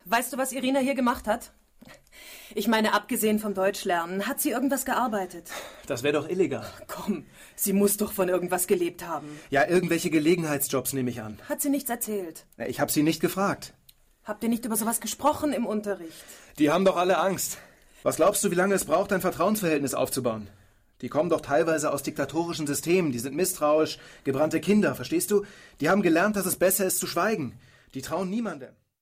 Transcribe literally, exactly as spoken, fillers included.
Weißt du, was Irina hier gemacht hat? Ich meine, abgesehen vom Deutschlernen, hat sie irgendwas gearbeitet? Das wäre doch illegal. Komm, sie muss doch von irgendwas gelebt haben. Ja, irgendwelche Gelegenheitsjobs nehme ich an. Hat sie nichts erzählt? Ich habe sie nicht gefragt. Habt ihr nicht über sowas gesprochen im Unterricht? Die haben doch alle Angst. Was glaubst du, wie lange es braucht, ein Vertrauensverhältnis aufzubauen? Die kommen doch teilweise aus diktatorischen Systemen, die sind misstrauisch, gebrannte Kinder, verstehst du? Die haben gelernt, dass es besser ist zu schweigen. Die trauen niemandem.